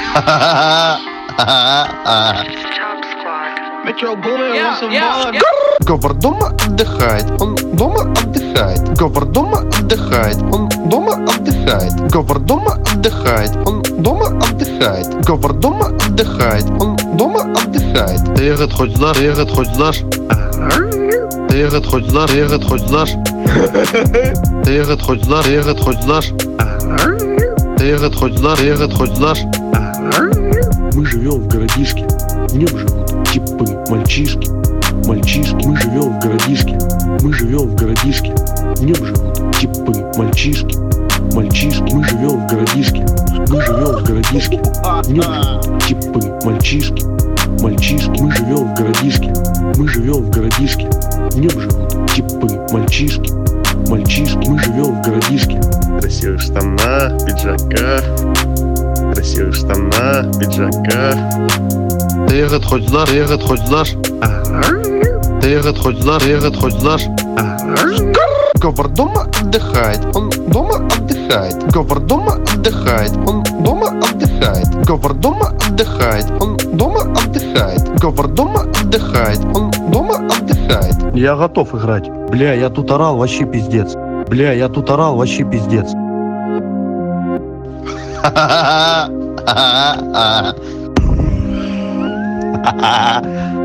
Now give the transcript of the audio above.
Metro Boomin, Yeah, what's some yeah, bug? yeah. Говор дома отдыхает, он дома отдыхает. Говор дома отдыхает, он дома отдыхает. Говор дома отдыхает, он дома отдыхает. Говор дома отдыхает, он дома отдыхает. Ты ехать хоть знашь, ты ехать хоть знашь. Ты ехать хоть знашь, ты ехать хоть знашь. Ты ехать хоть знашь, ты ехать хоть знашь. Ты ехать хоть знашь, ты ехать хоть знашь. Мы живем в городишке, в нем живут типы мальчишки. Мальчишки, мы живем в городишке, мы живем в городишке, в нем живут типы мальчишки. Мальчишки, мы живем в городишке, мы живем в городишке, в нем живут типы мальчишки. Мальчишки, мы живем в городишке, мы живем в городишке, в нем живут типы мальчишки. Мальчишки, мы живем в городишке. Красивых штанах, пиджаках. Красивых штанах, пиджаках. Ты ехать хоть знашь, ты ехать хоть знашь. Ты ехать хоть знашь, ты ехать хоть знашь. Говор дома отдыхает, он дома отдыхает. Говор дома отдыхает, он дома отдыхает. Говор дома отдыхает, он дома отдыхает. Говор дома отдыхает, он дома отдыхает. Я готов играть. Бля, я тут орал, вообще пиздец. Бля, я тут орал, вообще пиздец. Ха-ха-ха.